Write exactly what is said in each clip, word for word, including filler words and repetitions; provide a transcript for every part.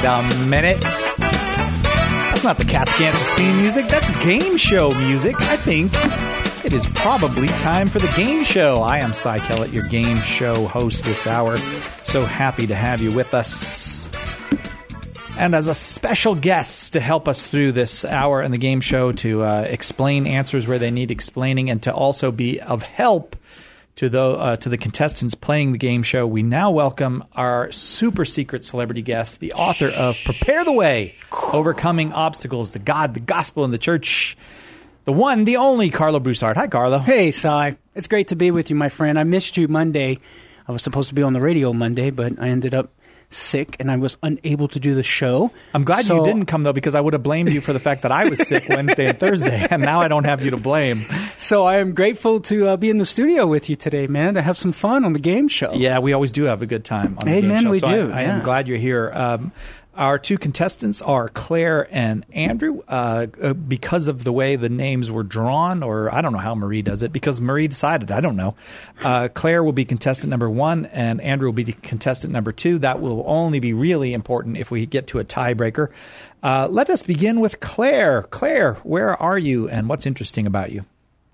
a minute. That's not the Catholic Answers theme music. That's game show music. I think it is probably time for the game show. I am Cy Kellett, your game show host this hour. So happy to have you with us. And as a special guest to help us through this hour in the game show, to uh, explain answers where they need explaining, and to also be of help to the uh, to the contestants playing the game show, we now welcome our super secret celebrity guest, the author of Prepare the Way, Overcoming Obstacles to God, the Gospel, and the Church, the one, the only Carlo Broussard. Hi, Carlo. Hey, Cy. It's great to be with you, my friend. I missed you Monday. I was supposed to be on the radio Monday, but I ended up sick, and I was unable to do the show. I'm glad so, you didn't come, though, because I would have blamed you for the fact that I was sick Wednesday and Thursday, and now I don't have you to blame. So I am grateful to uh, be in the studio with you today, man, to have some fun on the game show. Yeah, we always do have a good time on the Amen, game show. we so do. I, I yeah. am glad you're here. Um, Our two contestants are Claire and Andrew. Uh, uh, because of the way the names were drawn, or I don't know how Marie does it, because Marie decided, I don't know. Uh, Claire will be contestant number one, and Andrew will be contestant number two. That will only be really important if we get to a tiebreaker. Uh, let us begin with Claire. Claire, where are you, and what's interesting about you?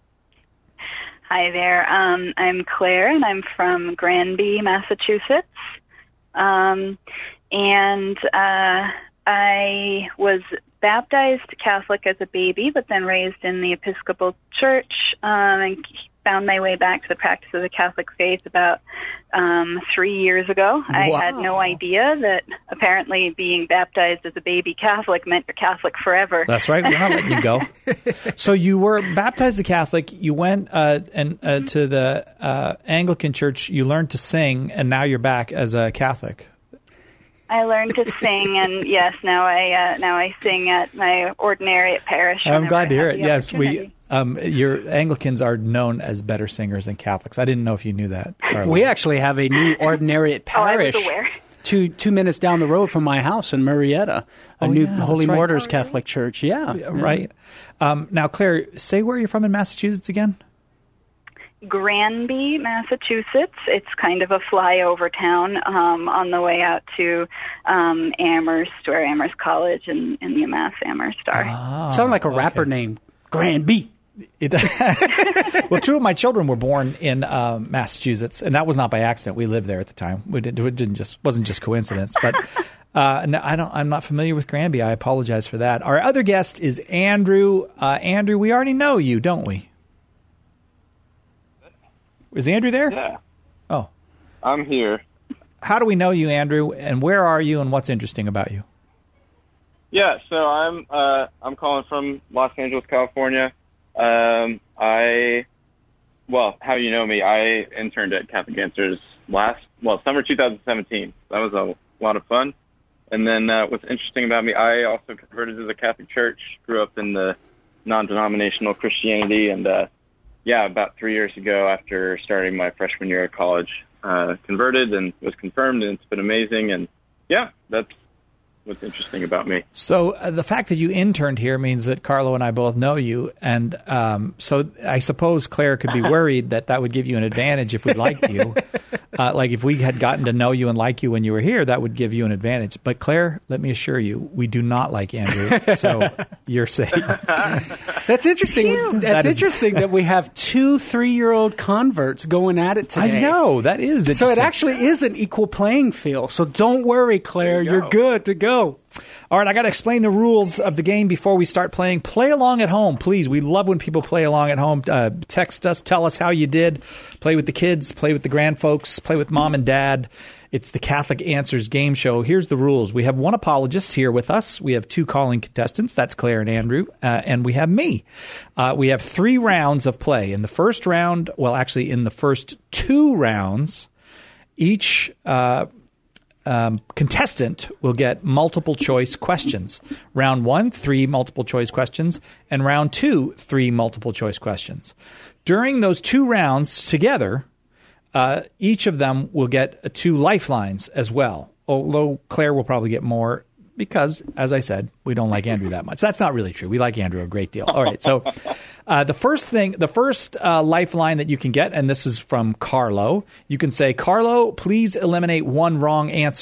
Hi there. Um, I'm Claire, and I'm from Granby, Massachusetts. Um And uh, I was baptized Catholic as a baby, but then raised in the Episcopal Church, um, and found my way back to the practice of the Catholic faith about um, three years ago. Wow. I had no idea that apparently being baptized as a baby Catholic meant you're Catholic forever. That's right. We're not letting you go. So you were baptized a Catholic. You went uh, and uh, to the uh, Anglican Church. You learned to sing, and now you're back as a Catholic. I learned to sing, and yes, now I uh, now I sing at my ordinary at parish. I'm glad to hear it. the Yes, we um, your Anglicans are known as better singers than Catholics. I didn't know if you knew that, Carla. We actually have a new ordinary at parish. Oh, I was aware. Two two minutes down the road from my house in Marietta, a Oh, new yeah, Holy that's right. Martyrs Oh, really? Catholic Church. Yeah, Yeah, right. Um, now, Claire, say where you're from in Massachusetts again. Granby, Massachusetts. It's kind of a flyover town um, on the way out to um, Amherst, where Amherst College and, and UMass Amherst are. Oh, Sound like a okay. rapper name, Granby. It, well, two of my children were born in um, Massachusetts, and that was not by accident. We lived there at the time. We didn't, it didn't just wasn't just coincidence. But uh, no, I don't. I'm not familiar with Granby. I apologize for that. Our other guest is Andrew. Uh, Andrew, we already know you, don't we? Is Andrew there? Yeah. Oh. I'm here. How do we know you, Andrew, and where are you, and what's interesting about you? Yeah, so I'm uh, I'm calling from Los Angeles, California. Um, I, well, how you know me, I interned at Catholic Answers last, well, summer two thousand seventeen. That was a lot of fun. And then uh, what's interesting about me, I also converted to the Catholic Church, grew up in the non-denominational Christianity, and uh, yeah, about three years ago, after starting my freshman year at college, uh, converted and was confirmed, and it's been amazing. And yeah, that's what's interesting about me. So uh, the fact that you interned here means that Carlo and I both know you, and um, so I suppose Claire could be worried that that would give you an advantage if we liked you. Uh, like if we had gotten to know you and like you when you were here, that would give you an advantage. But Claire, let me assure you, we do not like Andrew, so you're safe. That's interesting. That's That is- interesting that we have two three-year-old converts going at it today. I know, that is So it interesting. actually is an equal playing field. So don't worry, Claire. There you You're go. good to go. All right, I got to explain the rules of the game before we start playing. Play along at home, please. We love when people play along at home. Uh, text us, tell us how you did. Play with the kids, play with the grand folks, play with mom and dad. It's the Catholic Answers game show. Here's the rules. We have one apologist here with us. We have two calling contestants. That's Claire and Andrew. Uh, and we have me. Uh, we have three rounds of play. In the first round, well, actually, in the first two rounds, each uh, um, contestant will get multiple choice questions. Round one, three multiple choice questions. And round two, three multiple choice questions. During those two rounds together, uh, each of them will get uh, two lifelines as well. Although Claire will probably get more because, as I said, we don't like Andrew that much. That's not really true. We like Andrew a great deal. All right. So uh, the first thing, the first uh, lifeline that you can get, and this is from Carlo, you can say, Carlo, please eliminate one wrong answer.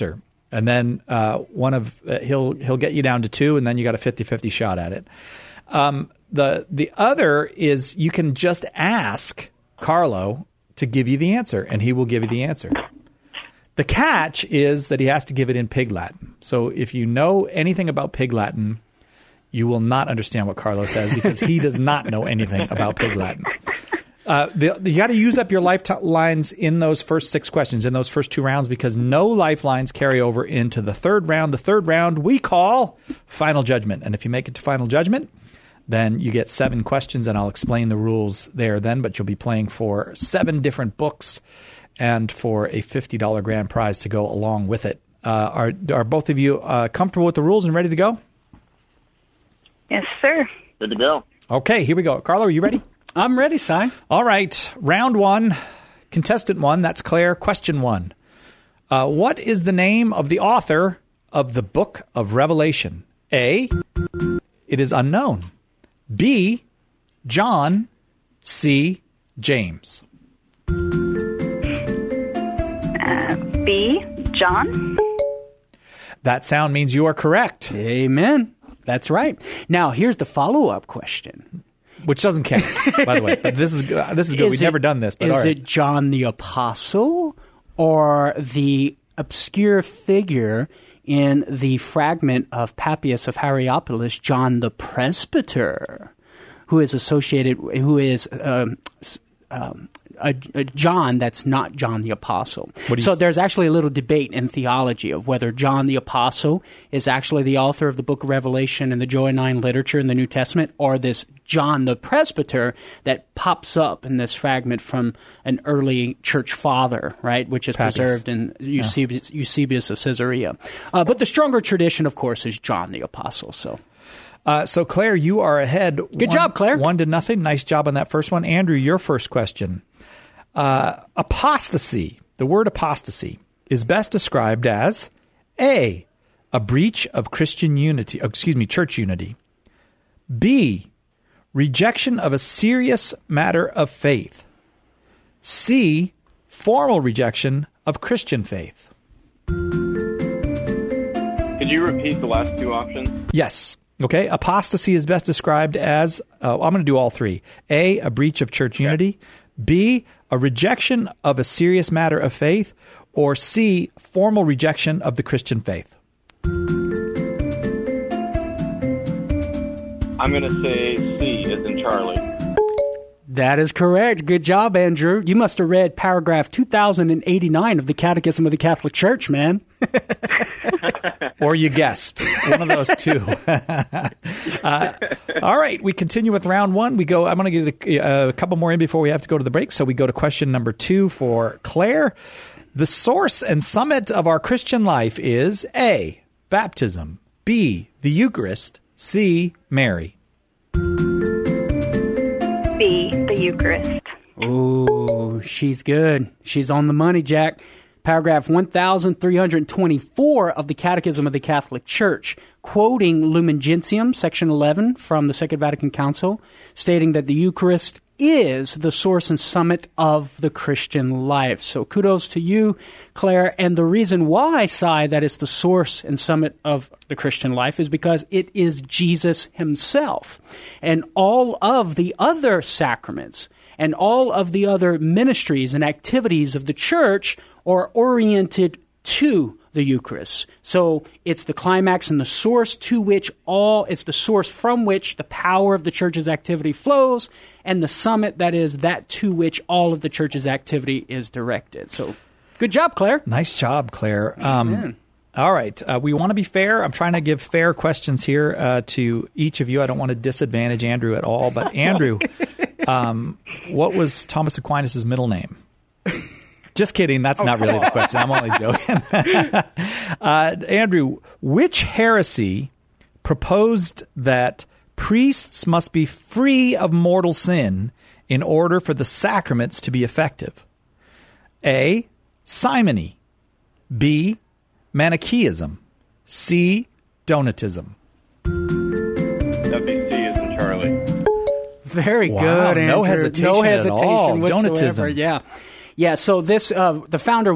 And then uh, one of uh, he'll he'll get you down to two, and then you got a fifty-fifty shot at it. Um, the the other is you can just ask Carlo to give you the answer, and he will give you the answer. The catch is that he has to give it in Pig Latin. So if you know anything about Pig Latin, you will not understand what Carlo says because he does not know anything about Pig Latin. Uh, the, you got to use up your lifelines in those first six questions, in those first two rounds, because no lifelines carry over into the third round. The third round we call Final Judgment. And if you make it to Final Judgment, then you get seven questions, and I'll explain the rules there then. But you'll be playing for seven different books and for a fifty dollars grand prize to go along with it. Uh, are, are both of you uh, comfortable with the rules and ready to go? Yes, sir. Good to go. Okay, here we go. Carlo, are you ready? I'm ready, Si. All right. Round one, contestant one. That's Claire. Question one. Uh, what is the name of the author of the Book of Revelation? A, it is unknown. B, John. C, James. Uh, B, John. That sound means you are correct. Amen. That's right. Now, here's the follow-up question. Which doesn't count, by the way. But this is uh, this is good. Is We've it- never done this. But is all right. it John the Apostle or the obscure figure in the fragment of Papias of Hierapolis, John the Presbyter, who is associated, who is um, s- um, a, a John that's not John the Apostle. What do you So s- there's actually a little debate in theology of whether John the Apostle is actually the author of the Book of Revelation and the Johannine literature in the New Testament, or this John the Presbyter that pops up in this fragment from an early church father, right, which is Papias. preserved in Eusebius, Eusebius of Caesarea. Uh, but the stronger tradition, of course, is John the Apostle. So Uh, so, Claire, you are ahead. Good one, job, Claire. One to nothing. Nice job on that first one. Andrew, your first question. Uh, apostasy, the word apostasy, is best described as A, a breach of Christian unity, excuse me, church unity. B, rejection of a serious matter of faith. C, formal rejection of Christian faith. Could you repeat the last two options? Yes. Okay. Apostasy is best described as, uh, I'm going to do all three. A, a breach of church unity. B, a rejection of a serious matter of faith. Or C, formal rejection of the Christian faith. I'm going to say C as in Charlie. that is correct. Good job, Andrew. You must have read paragraph two thousand eighty-nine of the Catechism of the Catholic Church, man. Or you guessed. One of those two. uh, all right. We continue with round one. We go. I'm going to get a, a couple more in before we have to go to the break. So we go to question number two for Claire. The source and summit of our Christian life is A, baptism. B, the Eucharist. C, Mary. B, the Eucharist. Oh, she's good. She's on the money, Jack. Paragraph one thousand three hundred twenty-four of the Catechism of the Catholic Church, quoting Lumen Gentium, section eleven from the Second Vatican Council, stating that the Eucharist is the source and summit of the Christian life. So kudos to you, Claire. And the reason why, Si, that it's the source and summit of the Christian life is because it is Jesus himself. And all of the other sacraments and all of the other ministries and activities of the church are oriented to the Eucharist. So it's the climax and the source to which all, it's the source from which the power of the church's activity flows, and the summit that is that to which all of the church's activity is directed. So good job, Claire. Nice job, Claire. Um, all right. Uh, we want to be fair. I'm trying to give fair questions here uh, to each of you. I don't want to disadvantage Andrew at all. But Andrew, um, what was Thomas Aquinas' middle name? Just kidding. That's not really the question. I'm only joking. uh, Andrew, which heresy proposed that priests must be free of mortal sin in order for the sacraments to be effective? A, simony. B, Manichaeism. C, Donatism. That'd be C as in Charlie. Very Wow, good, Andrew. no hesitation No at hesitation all. whatsoever. Donatism. Yeah. Yeah, so this, uh, the founder was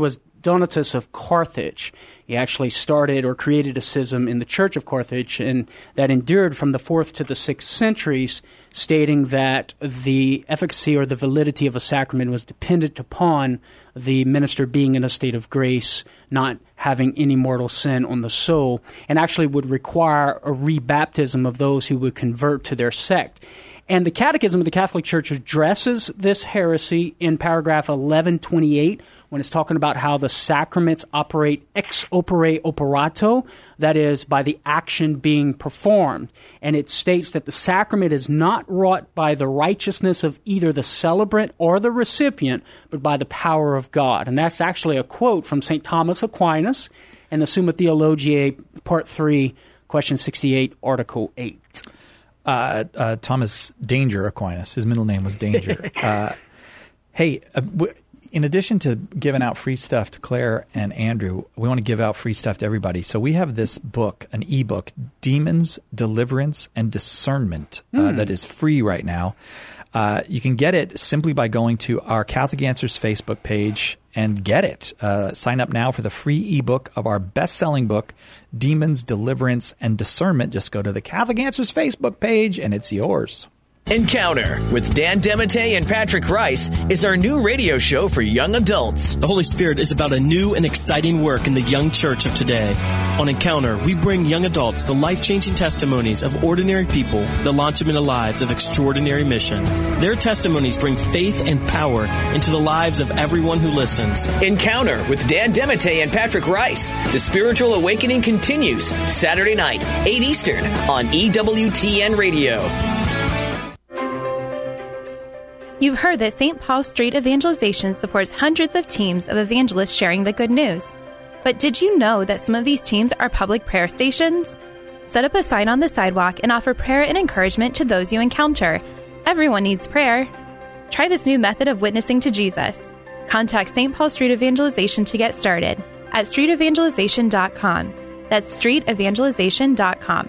Donatus of Carthage. He actually started or created a schism in the Church of Carthage, and that endured from the fourth to the sixth centuries, stating that the efficacy or the validity of a sacrament was dependent upon the minister being in a state of grace, not having any mortal sin on the soul, and actually would require a rebaptism of those who would convert to their sect. And the Catechism of the Catholic Church addresses this heresy in paragraph eleven twenty-eight when it's talking about how the sacraments operate ex opere operato, that is, by the action being performed. And it states that the sacrament is not wrought by the righteousness of either the celebrant or the recipient, but by the power of God. And that's actually a quote from Saint Thomas Aquinas in the Summa Theologiae, Part three, Question sixty-eight, Article eight. Uh, uh, Thomas Danger Aquinas. His middle name was Danger. uh, hey, uh, w- in addition to giving out free stuff to Claire and Andrew, we want to give out free stuff to everybody. So we have this book, an ebook, Demons, Deliverance, and Discernment, mm. uh, that is free right now. Uh, you can get it simply by going to our Catholic Answers Facebook page and get it. Uh, sign up now for the free ebook of our best-selling book, Demons, Deliverance, and Discernment. Just go to the Catholic Answers Facebook page, and it's yours. Encounter with Dan DeMatte and Patrick Rice is our new radio show for young adults. The Holy Spirit is about a new and exciting work in the young church of today. On Encounter, we bring young adults the life-changing testimonies of ordinary people that launch them into lives of extraordinary mission. Their testimonies bring faith and power into the lives of everyone who listens. Encounter with Dan DeMatte and Patrick Rice. The Spiritual Awakening continues Saturday night, eight Eastern on E W T N Radio. You've heard that Saint Paul Street Evangelization supports hundreds of teams of evangelists sharing the good news. But did you know that some of these teams are public prayer stations? Set up a sign on the sidewalk and offer prayer and encouragement to those you encounter. Everyone needs prayer. Try this new method of witnessing to Jesus. Contact Saint Paul Street Evangelization to get started at street evangelization dot com. That's street evangelization dot com.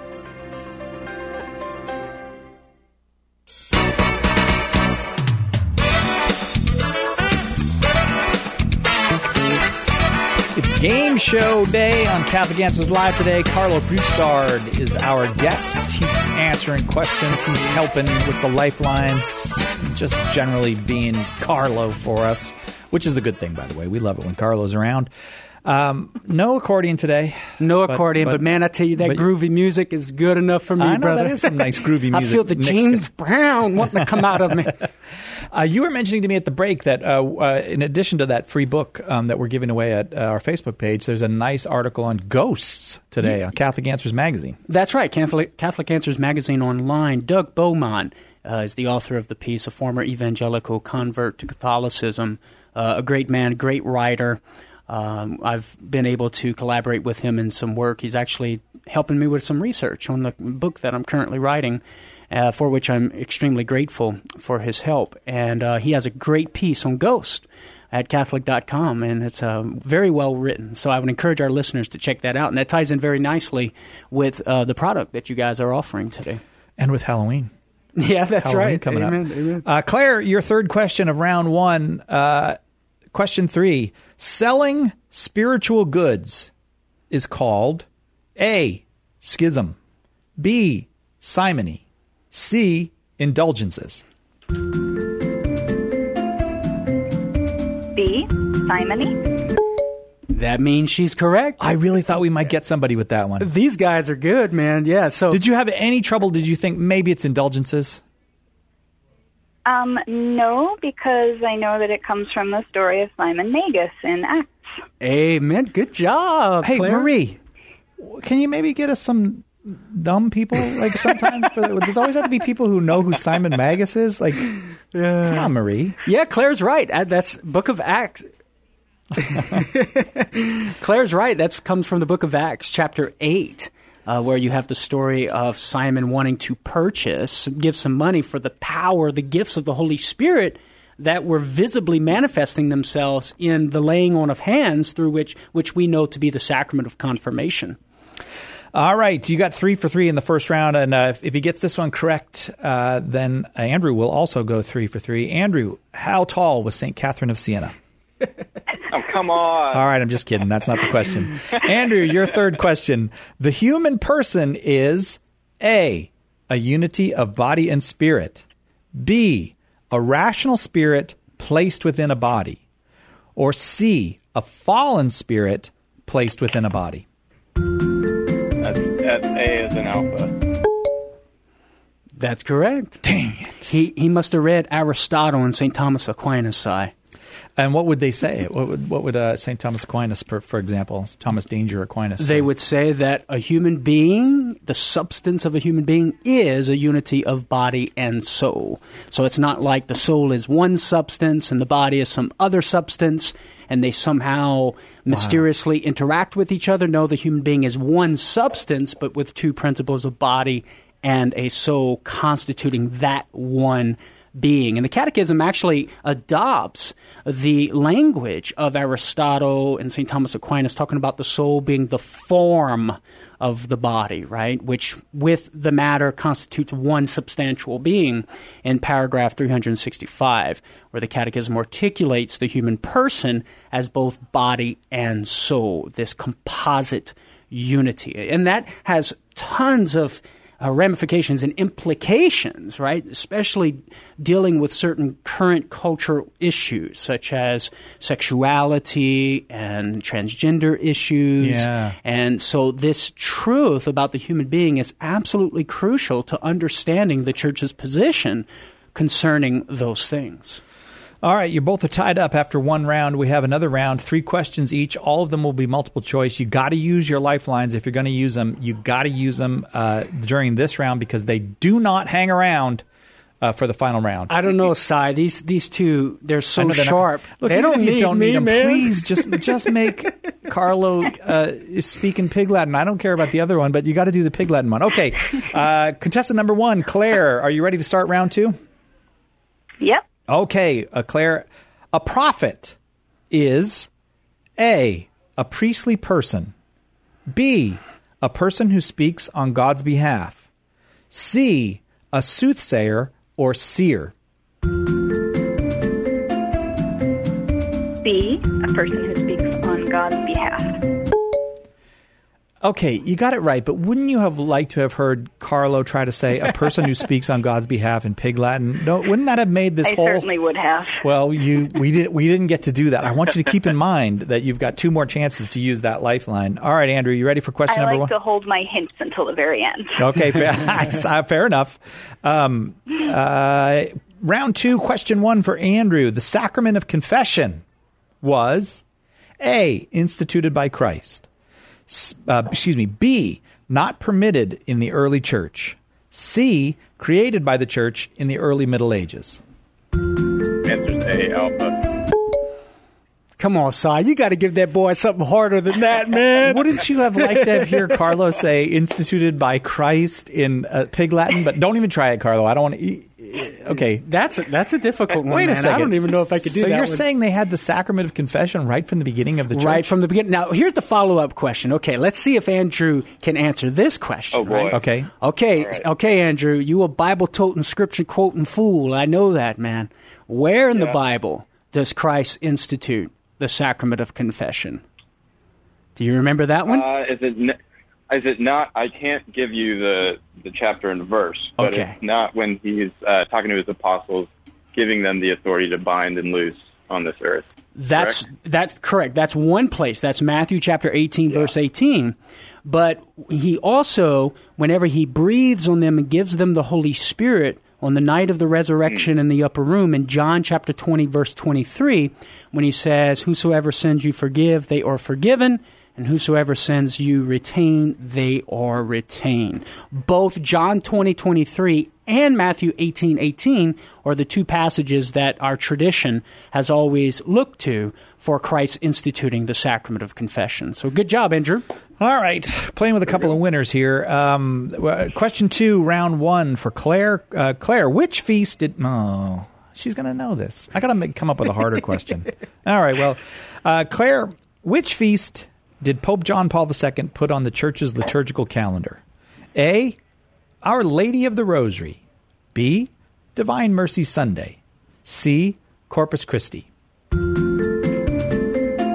It's game show day on Catholic Answers Live today. Carlo Broussard is our guest. He's answering questions. He's helping with the lifelines, just generally being Carlo for us, which is a good thing, by the way. We love it when Carlo's around. Um, no accordion today. No accordion, but, but, but man, I tell you, that groovy music is good enough for me, I know, brother. That is some nice groovy music. I feel the James Brown wanting to come out of me. Uh, you were mentioning to me at the break that uh, uh, in addition to that free book um, that we're giving away at uh, our Facebook page, there's a nice article on ghosts today yeah. on Catholic Answers Magazine. That's right, Catholic, Catholic Answers Magazine online. Doug Beaumont uh, is the author of the piece, a former evangelical convert to Catholicism, uh, a great man, great writer. Um, I've been able to collaborate with him in some work. He's actually helping me with some research on the book that I'm currently writing, uh, for which I'm extremely grateful for his help. And uh, he has a great piece on ghost at Catholic dot com, and it's uh, very well written. So I would encourage our listeners to check that out. And that ties in very nicely with uh, the product that you guys are offering today. And with Halloween. Yeah, that's Halloween right. Coming Amen. up. Amen. Uh, Claire, your third question of round one. Uh, question three. Selling spiritual goods is called A, schism, B, simony, C, indulgences. B, simony. That means she's correct. I really thought we might get somebody with that one. These guys are good, man. Yeah. So, did you have any trouble? Did you think maybe it's indulgences? Um, no, because I know that it comes from the story of Simon Magus in Acts. Amen. Good job, Hey, Claire. Marie, can you maybe get us some dumb people? Like sometimes, there's always have to be people who know who Simon Magus is. Like, yeah. Come on, Marie. Yeah, Claire's right. That's Book of Acts. Claire's right. That comes from the Book of Acts, chapter eight. Uh, where you have the story of Simon wanting to purchase, give some money for the power, the gifts of the Holy Spirit that were visibly manifesting themselves in the laying on of hands, through which which we know to be the sacrament of confirmation. All right, you got three for three in the first round, and uh, if, if he gets this one correct, uh, then Andrew will also go three for three. Andrew, how tall was Saint Catherine of Siena? Oh, come on. All right, I'm just kidding. That's not the question. Andrew, your third question. The human person is A, a unity of body and spirit, B, a rational spirit placed within a body, or C, a fallen spirit placed within a body. That's, that's A as an alpha. That's correct. Dang it. He he must have read Aristotle and Saint Thomas Aquinas. Si. And what would they say? What would what would uh, Saint Thomas Aquinas, for, for example, Thomas Danger Aquinas say? They would say that a human being, the substance of a human being, is a unity of body and soul. So it's not like the soul is one substance and the body is some other substance, and they somehow mysteriously wow. interact with each other. No, the human being is one substance, but with two principles of body and a soul constituting that one being. And the Catechism actually adopts the language of Aristotle and Saint Thomas Aquinas, talking about the soul being the form of the body, right, which with the matter constitutes one substantial being, in paragraph three hundred sixty-five, where the Catechism articulates the human person as both body and soul, this composite unity. And that has tons of Uh, ramifications and implications, right? Especially dealing with certain current cultural issues such as sexuality and transgender issues. Yeah. And so this truth about the human being is absolutely crucial to understanding the Church's position concerning those things. All right, you both are tied up after one round. We have another round, three questions each. All of them will be multiple choice. You got to use your lifelines if you're going to use them. You got to use them uh, during this round because they do not hang around uh, for the final round. I don't know, Si. These these two, they're so they're sharp. Not, look, they even don't if you need don't me, need them, man. please just just make Carlo uh, speak in Pig Latin. I don't care about the other one, but you got to do the Pig Latin one. Okay, uh, contestant number one, Claire. Are you ready to start round two? Yep. Okay, uh, Claire. A prophet is A, a priestly person, B, a person who speaks on God's behalf, C, a soothsayer or seer. B, a person who speaks on God's behalf. Okay, you got it right, but wouldn't you have liked to have heard Carlo try to say a person who speaks on God's behalf in Pig Latin? No, wouldn't that have made this I whole... I certainly would have. Well, you we didn't we didn't get to do that. I want you to keep in mind that you've got two more chances to use that lifeline. All right, Andrew, you ready for question I number like one? to hold my hints until the very end. Okay, fair, fair enough. Um, uh, round two, question one for Andrew. The sacrament of confession was A, instituted by Christ. Uh, excuse me, B, not permitted in the early church. C, created by the church in the early Middle Ages. Answer's A, alpha. Come on, Si. You got to give that boy something harder than that, man. Wouldn't you have liked to have hear Carlo say instituted by Christ in uh, Pig Latin? But don't even try it, Carlo. I don't want to... Okay. That's a, that's a difficult one, Wait a man. second. I don't even know if I could do so that. So you're one. saying they had the sacrament of confession right from the beginning of the church? Right from the beginning. Now, here's the follow-up question. Okay, let's see if Andrew can answer this question. Oh, boy. Right? Okay. Okay, right. okay, Andrew. You a Bible-toting, scripture-quoting fool. I know that, man. Where in Yeah. the Bible does Christ institute the sacrament of confession? Do you remember that one? Uh, is it... N- Is it not? I can't give you the the chapter and verse, but Okay. it's not when he's uh, talking to his apostles, giving them the authority to bind and loose on this earth. That's correct? that's correct. That's one place. That's Matthew chapter eighteen, Yeah. verse eighteen. But he also, whenever he breathes on them and gives them the Holy Spirit on the night of the resurrection mm. in the upper room, in John chapter twenty, verse twenty-three, when he says, "Whosoever sins you forgive, they are forgiven. And whosoever sins you retain, they are retained." Both John twenty twenty-three and Matthew eighteen eighteen are the two passages that our tradition has always looked to for Christ instituting the sacrament of confession. So good job, Andrew. All right. Playing with a couple of winners here. Um, question two, round one for Claire. Uh, Claire, which feast did... Oh, she's going to know this. I got to come up with a harder question. All right. Well, uh, Claire, which feast... did Pope John Paul the Second put on the church's liturgical calendar? A, Our Lady of the Rosary. B, Divine Mercy Sunday. C, Corpus Christi.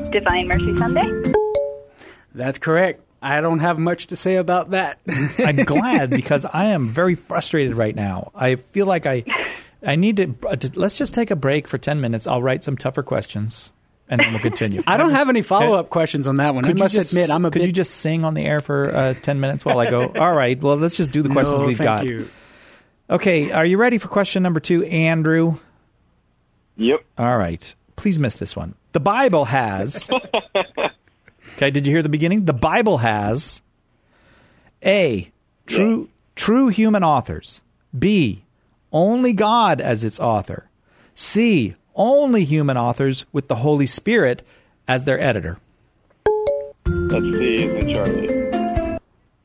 Divine Mercy Sunday? That's correct. I don't have much to say about that. I'm glad, because I am very frustrated right now. I feel like I I need to, to let's just take a break for ten minutes. I'll write some tougher questions, and then we'll continue. I don't have any follow-up questions on that one. Could I must just, admit, I'm a could bit... you just sing on the air for uh, ten minutes while I go, all right, well, let's just do the questions no, we've thank got. You. Okay, are you ready for question number two, Andrew? Yep. All right. Please miss this one. The Bible has... Okay, did you hear the beginning? The Bible has A, true yeah. true human authors. B, only God as its author. C, only human authors with the Holy Spirit as their editor. Let's see, is in Charlie.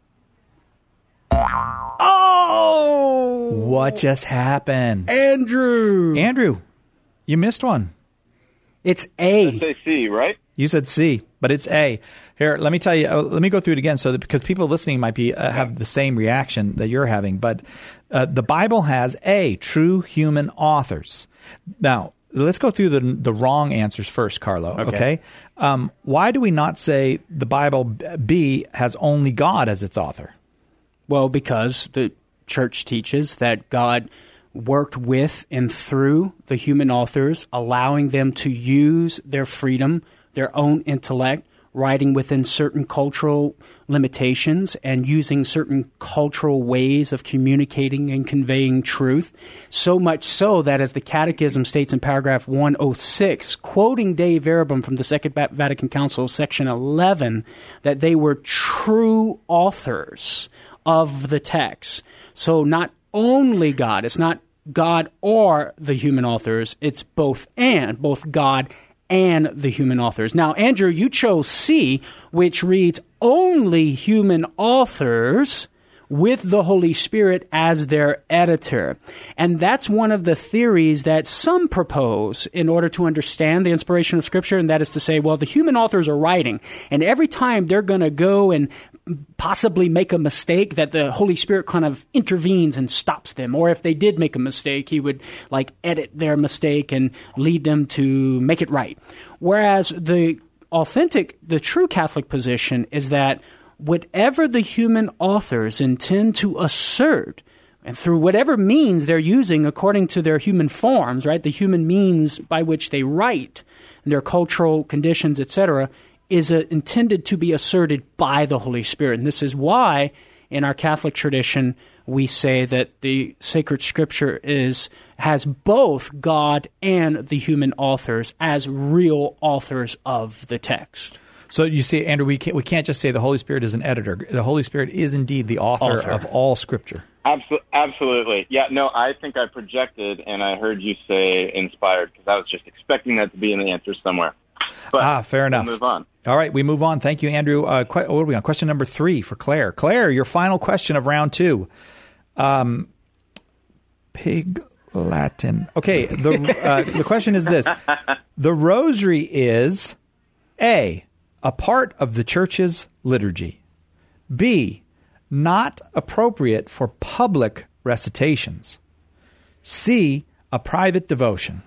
Oh! What just happened? Andrew! Andrew, you missed one. It's A. Let's say C, right? You said C, but it's A. Here, let me tell you. Uh, let me go through it again, so that because people listening might be uh, have the same reaction that you're having. But uh, the Bible has A, true human authors. Now, let's go through the the wrong answers first, Carlo. Okay. okay? Um, why do we not say the Bible B has only God as its author? Well, because the church teaches that God worked with and through the human authors, allowing them to use their freedom, their own intellect, writing within certain cultural limitations and using certain cultural ways of communicating and conveying truth. So much so that, as the Catechism states in paragraph one oh six, quoting Dei Verbum from the Second Vatican Council, section eleven, that they were true authors of the text. So not only God, it's not God or the human authors, it's both and, both God and the human authors. Now, Andrew, you chose C, which reads only human authors with the Holy Spirit as their editor. And that's one of the theories that some propose in order to understand the inspiration of Scripture, and that is to say, well, the human authors are writing, and every time they're going to go and possibly make a mistake, that the Holy Spirit kind of intervenes and stops them. Or if they did make a mistake, he would like edit their mistake and lead them to make it right. Whereas the authentic, the true Catholic position is that whatever the human authors intend to assert, and through whatever means they're using according to their human forms, right, the human means by which they write, and their cultural conditions, et cetera, is uh, intended to be asserted by the Holy Spirit. And this is why, in our Catholic tradition, we say that the sacred Scripture is has both God and the human authors as real authors of the text. So you see, Andrew, we can't, we can't just say the Holy Spirit is an editor. The Holy Spirit is indeed the author, author. of all Scripture. Absolutely. Absolutely. Yeah, no, I think I projected, and I heard you say inspired, because I was just expecting that to be in the answer somewhere. But ah, fair enough. We'll move on. All right, we move on. Thank you, Andrew. Uh, qu- what are we on? Question number three for Claire. Claire, your final question of round two. Um, pig Latin. Okay, the uh, the question is this. The rosary is A, a part of the church's liturgy. B, not appropriate for public recitations. C, a private devotion.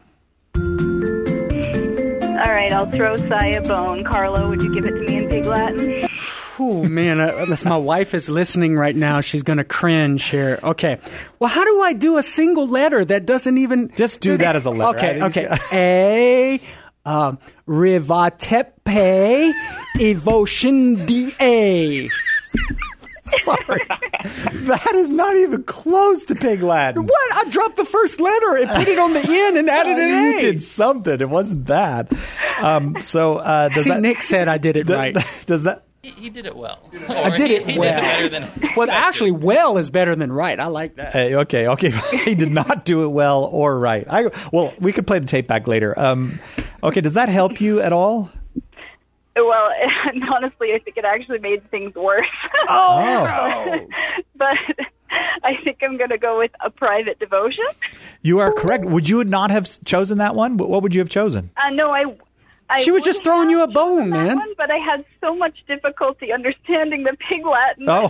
All right, I'll throw Cy a bone. Carlo, would you give it to me in Pig Latin? Oh, man, uh, if my wife is listening right now, she's going to cringe here. Okay. Well, how do I do a single letter that doesn't even... Just do that as a letter. Okay, okay. A, um, Rivatepe, Evotion D A. Sorry. That is not even close to Pig Latin. What? I dropped the first letter and put it on the N and added an A. You did something. It wasn't that. Um, so uh, does See, that, Nick said I did it does, right. Does that... He, he did it well. I did it he, he well. Did it better than well, actually, well is better than right. I like that. Hey, okay, okay. He did not do it well or right. I, well, we could play the tape back later. Um, okay, does that help you at all? Well, honestly, I think it actually made things worse. Oh, no. But I think I'm going to go with a private devotion. You are correct. Would you not have chosen that one? What would you have chosen? Uh, no, I... I she was just throwing you a bone, man. One, but I had so much difficulty understanding the Pig Latin. Oh,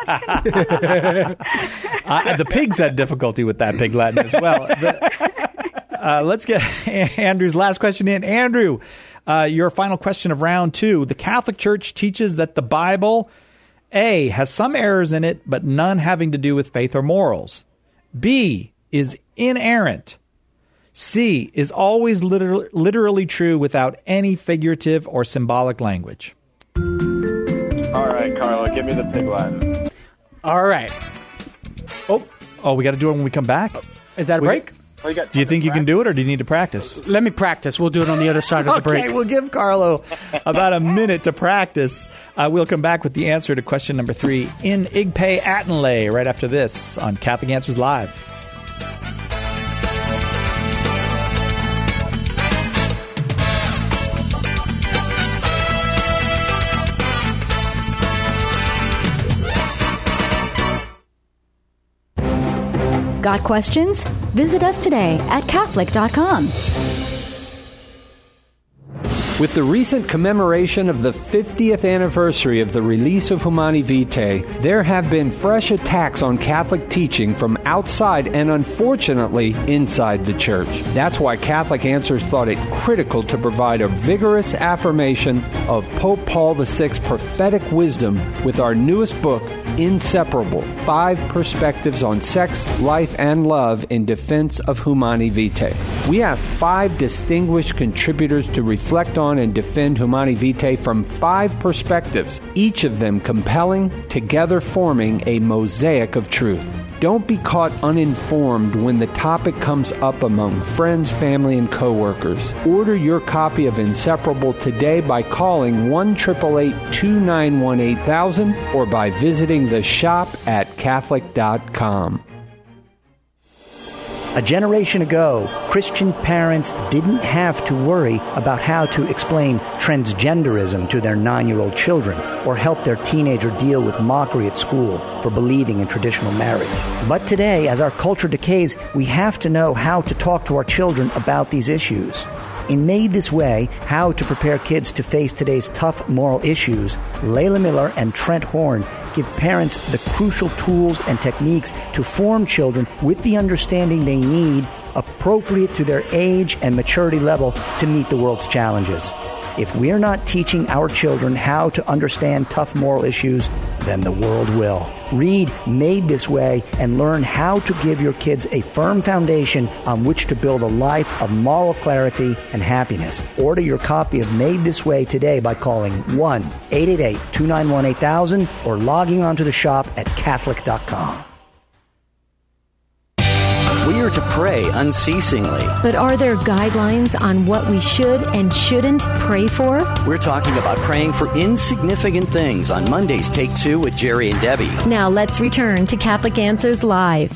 uh, the pigs had difficulty with that Pig Latin as well. The, uh, let's get Andrew's last question in. Andrew, Uh, your final question of round two. The Catholic Church teaches that the Bible, A, has some errors in it, but none having to do with faith or morals. B, is inerrant. C, is always liter- literally true without any figurative or symbolic language. All right, Carlo, give me the Pig Latin. All right. Oh, Oh, we got to do it when we come back? is that a We- break? Well, you got Do you think you can do it, or do you need to practice? Let me practice. We'll do it on the other side of the break. Okay, we'll give Carlo about a minute to practice. Uh, we'll come back with the answer to question number three in Igpe Attenlay right after this on Catholic Answers Live. Got questions? Visit us today at Catholic dot com. With the recent commemoration of the fiftieth anniversary of the release of Humani Vitae, there have been fresh attacks on Catholic teaching from outside and, unfortunately, inside the Church. That's why Catholic Answers thought it critical to provide a vigorous affirmation of Pope Paul the Sixth's prophetic wisdom with our newest book, Inseparable, Five Perspectives on Sex, Life, and Love in Defense of Humani Vitae. We asked five distinguished contributors to reflect on and defend Humani Vitae from five perspectives, each of them compelling, together forming a mosaic of truth. Don't be caught uninformed when the topic comes up among friends, family, and coworkers. Order your copy of Inseparable today by calling one eight eight eight, two nine one, eight thousand or by visiting the shop at Catholic dot com. A generation ago, Christian parents didn't have to worry about how to explain transgenderism to their nine-year-old children or help their teenager deal with mockery at school for believing in traditional marriage. But today, as our culture decays, we have to know how to talk to our children about these issues. In Made This Way, How to Prepare Kids to Face Today's Tough Moral Issues, Layla Miller and Trent Horn give parents the crucial tools and techniques to form children with the understanding they need appropriate to their age and maturity level to meet the world's challenges. If we're not teaching our children how to understand tough moral issues, then the world will. Read Made This Way and learn how to give your kids a firm foundation on which to build a life of moral clarity and happiness. Order your copy of Made This Way today by calling one eight eight eight, two nine one, eight thousand or logging onto the shop at Catholic dot com. We are to pray unceasingly. But are there guidelines on what we should and shouldn't pray for? We're talking about praying for insignificant things on Monday's Take Two with Jerry and Debbie. Now let's return to Catholic Answers Live.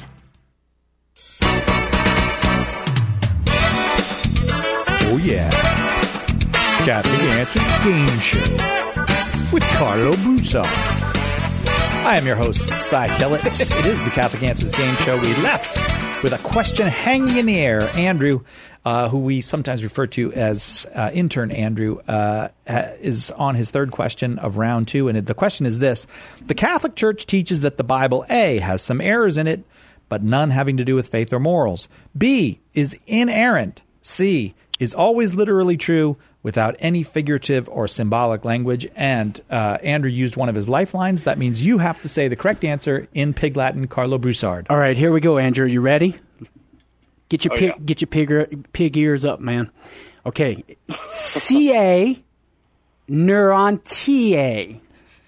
Oh, yeah. Catholic Answers Game Show with Carlo Broussard. I am your host, Cy Kellett. It is the Catholic Answers Game Show. We left with a question hanging in the air. Andrew, uh, who we sometimes refer to as uh, intern Andrew, uh, is on his third question of round two. And the question is this. The Catholic Church teaches that the Bible, A, has some errors in it, but none having to do with faith or morals. B, is inerrant. C, is always literally true without any figurative or symbolic language. And uh, Andrew used one of his lifelines. That means you have to say the correct answer in Pig Latin, Carlo Broussard. All right, here we go, Andrew. You ready? Get your Oh, pig, yeah. get your pig, pig ears up, man. Okay. C A Neurontiae.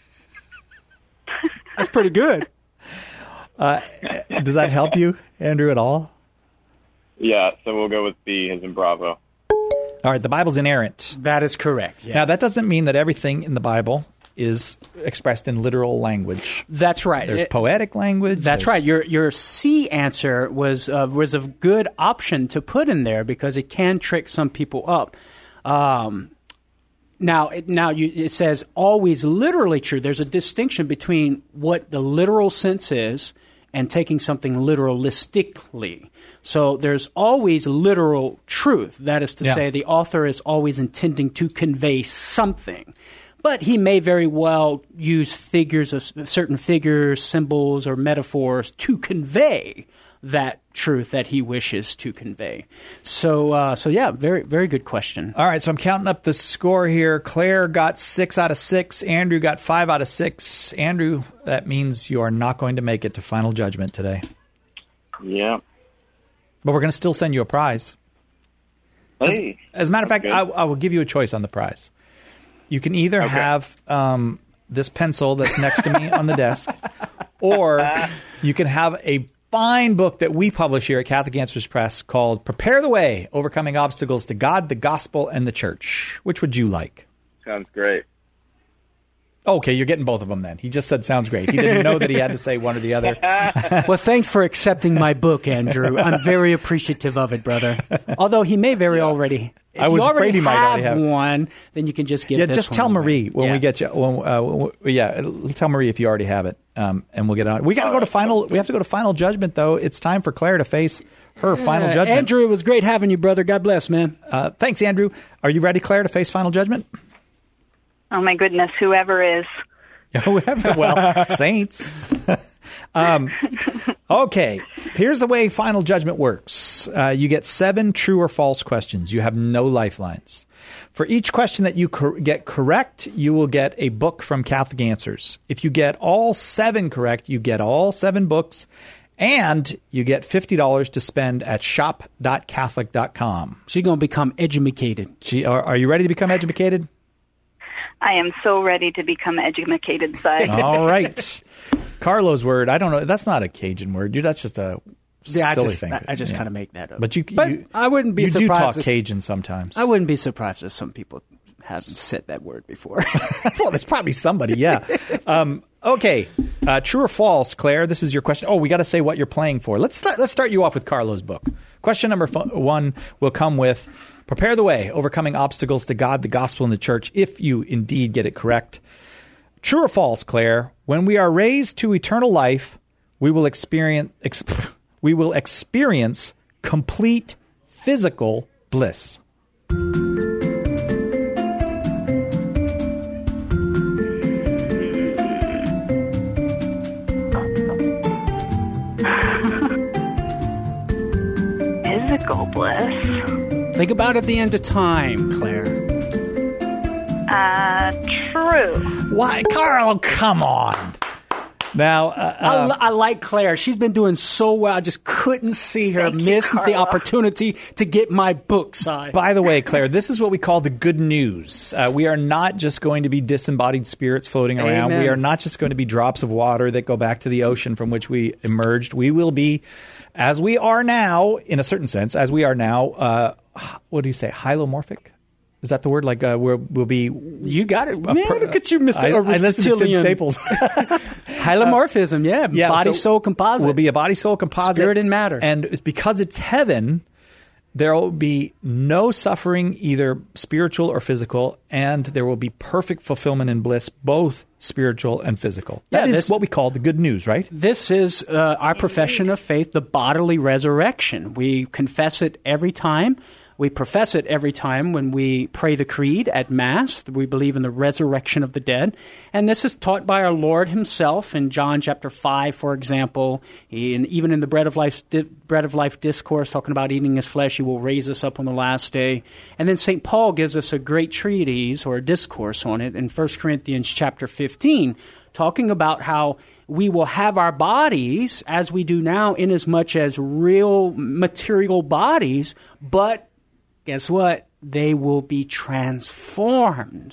That's pretty good. Uh, does that help you, Andrew, at all? Yeah, so we'll go with B as in Bravo. All right, the Bible's inerrant. That is correct. Yeah. Now, that doesn't mean that everything in the Bible is expressed in literal language. That's right. There's It- poetic language. That's there's- right. Your your C answer was uh, was a good option to put in there because it can trick some people up. Um, now, it, now you, it says always literally true. There's a distinction between what the literal sense is and taking something literalistically. So there's always literal truth. That is to Yeah. say, the author is always intending to convey something. But he may very well use figures of certain figures, symbols, or metaphors to convey that truth that he wishes to convey. So, uh, so yeah, very, very good question. All right, so I'm counting up the score here. Claire got six out of six. Andrew got five out of six. Andrew, that means you are not going to make it to Final Judgment today. Yeah. But we're going to still send you a prize. Hey. As, as a matter of fact, I, I will give you a choice on the prize. You can either okay. have um, this pencil that's next to me on the desk, or you can have a fine book that we publish here at Catholic Answers Press called Prepare the Way, Overcoming Obstacles to God, the Gospel, and the Church. Which would you like? Sounds great. Okay, you're getting both of them then. He just said sounds great. He didn't know that he had to say one or the other. Well, thanks for accepting my book, Andrew. I'm very appreciative of it, brother. Although he may very yeah. already... If I was you afraid he might already have one, then you can just get yeah, this just tell one Marie away. when yeah. we get you. When, uh, when, yeah, tell Marie if you already have it, um, and we'll get on. We got to go to final. We have to go to Final Judgment, though. It's time for Claire to face her yeah. Final Judgment. Andrew, it was great having you, brother. God bless, man. Uh, thanks, Andrew. Are you ready, Claire, to face Final Judgment? Oh my goodness, whoever is. Whoever. Well, saints. um, okay, here's the way Final Judgment works. Uh, you get seven true or false questions. You have no lifelines. For each question that you cor- get correct, you will get a book from Catholic Answers. If you get all seven correct, you get all seven books, and you get fifty dollars to spend at shop dot catholic dot com. So you're going to become edumacated. Gee, are, are you ready to become edumacated? I am so ready to become edumacated, Si. All right. Carlo's word, I don't know. That's not a Cajun word. Dude, that's just a yeah, silly I just, thing. I, I just yeah. kind of make that up. But you, but you, I wouldn't be you surprised. You do talk if, Cajun sometimes. I wouldn't be surprised if some people haven't said that word before. Well, there's probably somebody, yeah. Um, okay. Uh, true or false, Claire? This is your question. Oh, we got to say what you're playing for. Let's start, let's start you off with Carlo's book. Question number f- one will come with Prepare the Way, Overcoming Obstacles to God, the Gospel, and the Church, if you indeed get it correct. True or false, Claire? When we are raised to eternal life, we will experience ex- we will experience complete physical bliss. Physical bliss. Think about it at the end of time, Claire. Uh, true. Why, Carl? Come on. Now, uh, uh, I, I like Claire. She's been doing so well. I just couldn't see her miss the opportunity to get my book signed. By the way, Claire, this is what we call the good news. Uh, we are not just going to be disembodied spirits floating around. Amen. We are not just going to be drops of water that go back to the ocean from which we emerged. We will be, as we are now, in a certain sense, as we are now, uh, what do you say, hylomorphic? Is that the word? Like uh, we're, we'll be... You got it. Man, per- look at you, Mister I, I listened to Tim Staples. Hylomorphism, yeah. yeah body, so soul, composite. Will be a body, soul, composite. Spirit and matter. And it's because it's heaven, there will be no suffering, either spiritual or physical, and there will be perfect fulfillment and bliss, both spiritual and physical. That yeah, is this, what we call the good news, right? This is uh, our profession of faith, the bodily resurrection. We confess it every time. We profess it every time when we pray the creed at Mass. We believe in the resurrection of the dead. And this is taught by our Lord himself in John chapter five, for example. He, and even in the Bread of Life, di- Bread of Life discourse, talking about eating his flesh, he will raise us up on the last day. And then Saint Paul gives us a great treatise or a discourse on it in First Corinthians chapter fifteen, talking about how we will have our bodies, as we do now, inasmuch as real material bodies, but guess what? They will be transformed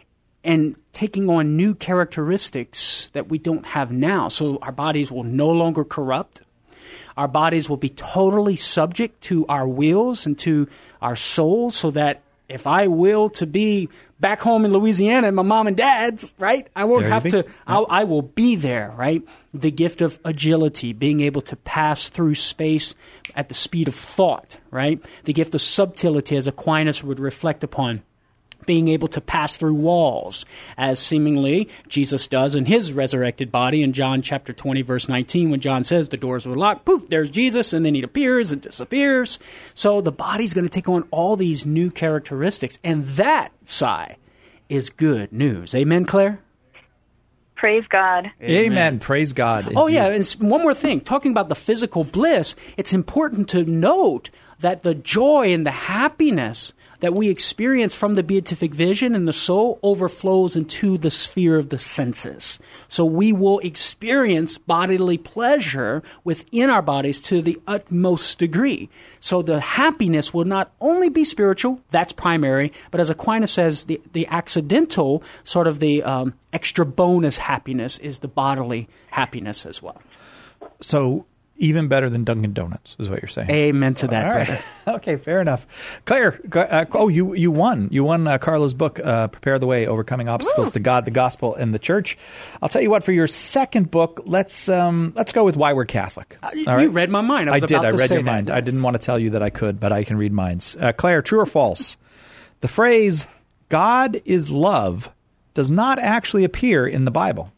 and taking on new characteristics that we don't have now. So our bodies will no longer corrupt. Our bodies will be totally subject to our wills and to our souls, so that if I will to be back home in Louisiana and my mom and dad's, right, I won't there have to, yeah. I'll, I will be there, right? The gift of agility, being able to pass through space at the speed of thought, right? The gift of subtlety, as Aquinas would reflect upon. Being able to pass through walls, as seemingly Jesus does in his resurrected body in John chapter twenty, verse nineteen, when John says the doors were locked, poof, there's Jesus, and then he appears and disappears. So the body's going to take on all these new characteristics, and that, Si, is good news. Amen, Claire? Praise God. Amen. Amen. Praise God. Oh, yeah. And one more thing. Talking about the physical bliss, it's important to note that the joy and the happiness that we experience from the beatific vision in the soul overflows into the sphere of the senses. So we will experience bodily pleasure within our bodies to the utmost degree. So the happiness will not only be spiritual, that's primary, but as Aquinas says, the, the accidental, sort of the um, extra bonus happiness is the bodily happiness as well. So even better than Dunkin' Donuts is what you're saying. Amen to that, All right. brother. Okay, fair enough. Claire, uh, oh, you you won. You won uh, Carla's book, uh, Prepare the Way, Overcoming Obstacles Ooh. to God, the Gospel, and the Church. I'll tell you what, for your second book, let's um, let's go with Why We're Catholic. Uh, you right? read my mind. I, was I did. about I to read say your that. mind. I didn't want to tell you that I could, but I can read minds. Uh, Claire, true or false? The phrase, God is love, does not actually appear in the Bible.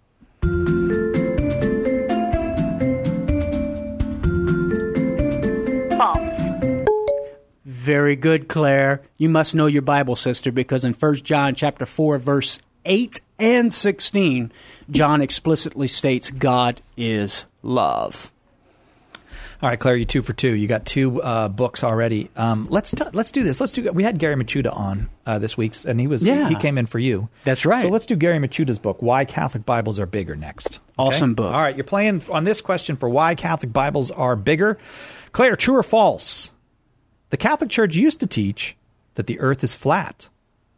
Very good, Claire. You must know your Bible, sister, because in First John chapter four, verse eight and sixteen, John explicitly states God is love. All right, Claire, you two for two. You got two uh, books already. Um, let's t- let's do this. Let's do. We had Gary Machuda on uh, this week, and he was Yeah. he came in for you. That's right. So let's do Gary Machuda's book, Why Catholic Bibles Are Bigger, next. Okay? Awesome book. All right, you're playing on this question for Why Catholic Bibles Are Bigger. Claire, true or false? The Catholic Church used to teach that the earth is flat.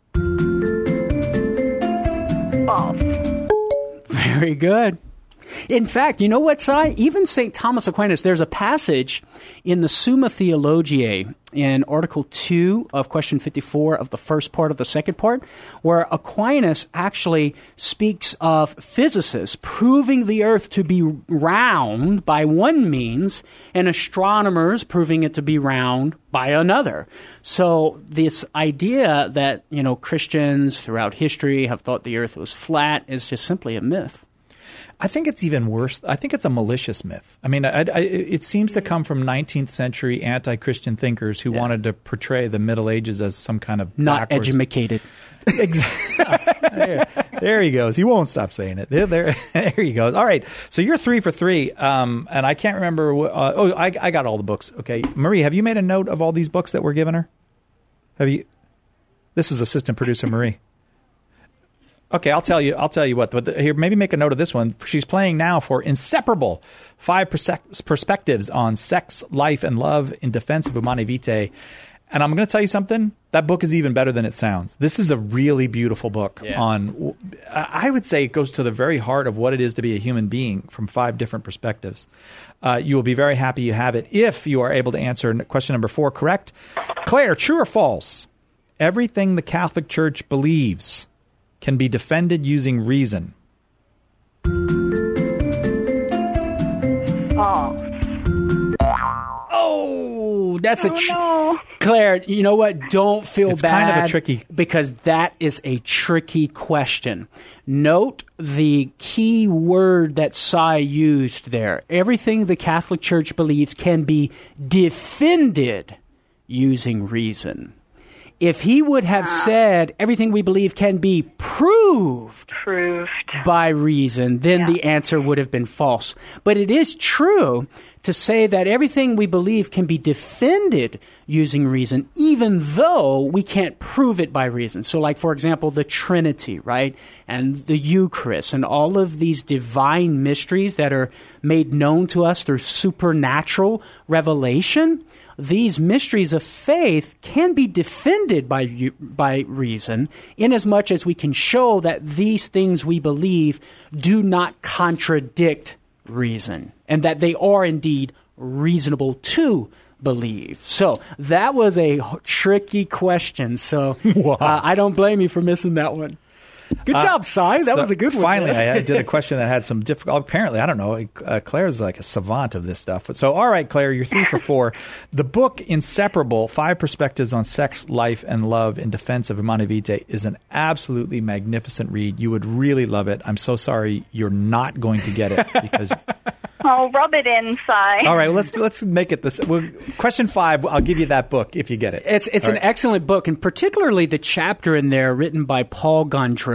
False. Very good. In fact, you know what, Si? Even Saint Thomas Aquinas, there's a passage in the Summa Theologiae in Article two of question fifty-four of the first part of the second part, where Aquinas actually speaks of physicists proving the earth to be round by one means and astronomers proving it to be round by another. So this idea that, you know, Christians throughout history have thought the earth was flat is just simply a myth. I think it's even worse. I think it's a malicious myth. I mean, I, I, it seems to come from nineteenth century anti-Christian thinkers who yeah. wanted to portray the Middle Ages as some kind of not backwards. edumacated. Exactly. there, there he goes. He won't stop saying it. There, there, there he goes. All right. So you're three for three, um, and I can't remember. What, uh, oh, I, I got all the books. Okay, Marie, have you made a note of all these books that we're giving her? Have you? This is assistant producer Marie. Okay, I'll tell you. I'll tell you what. But the, here, maybe make a note of this one. She's playing now for Inseparable: Five Perse- Perspectives on Sex, Life, and Love in Defense of Humanae Vitae. And I'm going to tell you something. That book is even better than it sounds. This is a really beautiful book. Yeah. On, I would say, it goes to the very heart of what it is to be a human being from five different perspectives. Uh, you will be very happy you have it if you are able to answer question number four correct. Claire, true or false? Everything the Catholic Church believes can be defended using reason. False. Oh, that's oh, a tr- no. Claire, you know what? Don't feel it's bad. It's kind of a tricky, because that is a tricky question. Note the key word that Sai used there. Everything the Catholic Church believes can be defended using reason. If he would have ah. said everything we believe can be proved, proved. by reason, then yeah. the answer would have been false. But it is true to say that everything we believe can be defended using reason, even though we can't prove it by reason. So like, for example, the Trinity, right? And the Eucharist and all of these divine mysteries that are made known to us through supernatural revelation. These mysteries of faith can be defended by by reason, inasmuch as we can show that these things we believe do not contradict reason, and that they are indeed reasonable to believe. So that was a tricky question. So wow. uh, I don't blame you for missing that one. Good uh, job, Si. That so was a good one. Finally, I, I did a question that had some difficult. Apparently, I don't know. Uh, Claire's like a savant of this stuff. So, all right, Claire, you're three for four. The book Inseparable: Five Perspectives on Sex, Life, and Love in Defense of Humanae Vitae is an absolutely magnificent read. You would really love it. I'm so sorry you're not going to get it because. Oh, rub it in, Si. All right, let's let's make it this. Well, question five, I'll give you that book if you get it. It's it's All an right. excellent book, and particularly the chapter in there written by Paul Gondreau.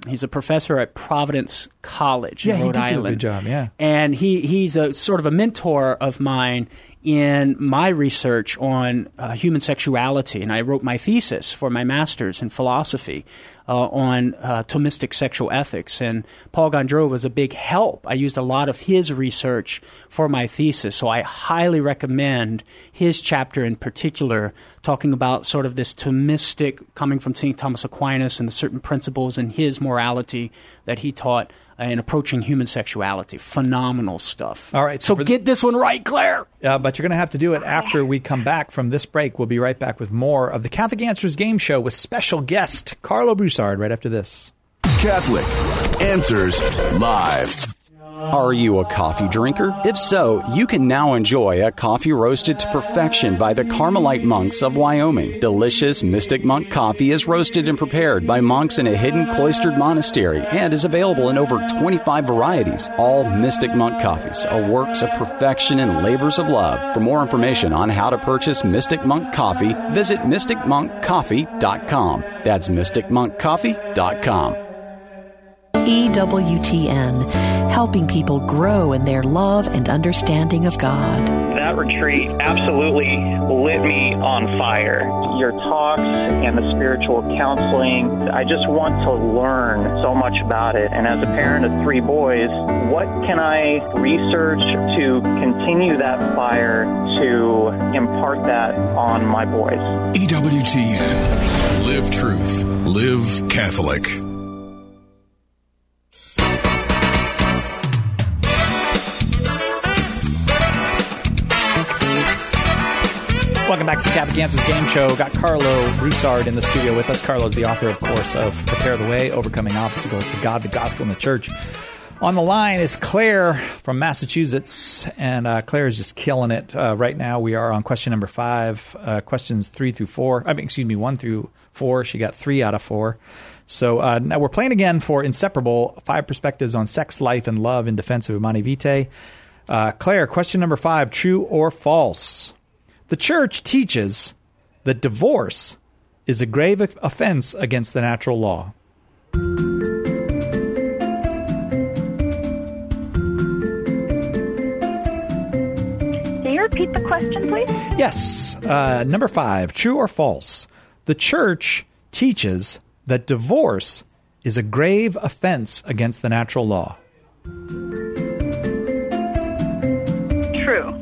he's a professor at Providence College yeah, in Rhode he did Island. Do a good job, yeah. And he he's a sort of a mentor of mine in my research on uh, human sexuality, and I wrote my thesis for my master's in philosophy uh, on uh, Thomistic sexual ethics. And Paul Gondreau was a big help. I used a lot of his research for my thesis, so I highly recommend his chapter in particular, talking about sort of this Thomistic coming from Saint Thomas Aquinas and the certain principles in his morality that he taught in approaching human sexuality. Phenomenal stuff. All right. So, so get this one right, Claire. Uh, but you're going to have to do it after we come back from this break. We'll be right back with more of the Catholic Answers game show with special guest Carlo Broussard right after this. Catholic Answers Live. Are you a coffee drinker? If so, you can now enjoy a coffee roasted to perfection by the Carmelite monks of Wyoming. Delicious Mystic Monk coffee is roasted and prepared by monks in a hidden cloistered monastery and is available in over twenty-five varieties. All Mystic Monk coffees are works of perfection and labors of love. For more information on how to purchase Mystic Monk coffee, visit mystic monk coffee dot com. That's mystic monk coffee dot com. E W T N, helping people grow in their love and understanding of God. That retreat absolutely lit me on fire. Your talks and the spiritual counseling, I just want to learn so much about it. And as a parent of three boys, what can I research to continue that fire, to impart that on my boys? E W T N, live truth, live Catholic. Welcome back to the Catholic Answers game show. Got Carlo Broussard in the studio with us. Carlo's the author, of course, of Prepare the Way, Overcoming Obstacles to God, the Gospel, and the Church. On the line is Claire from Massachusetts, and uh, Claire is just killing it uh, right now. We are on question number five, uh, questions three through four. I mean, excuse me, one through four. She got three out of four. So uh, now we're playing again for Inseparable, five perspectives on sex, life, and love in defense of Humanae Vitae. Uh, Claire, question number five, true or false? The Church teaches that divorce is a grave offense against the natural law. Can you repeat the question, please? Yes. Uh, number five, true or false? The Church teaches that divorce is a grave offense against the natural law. True.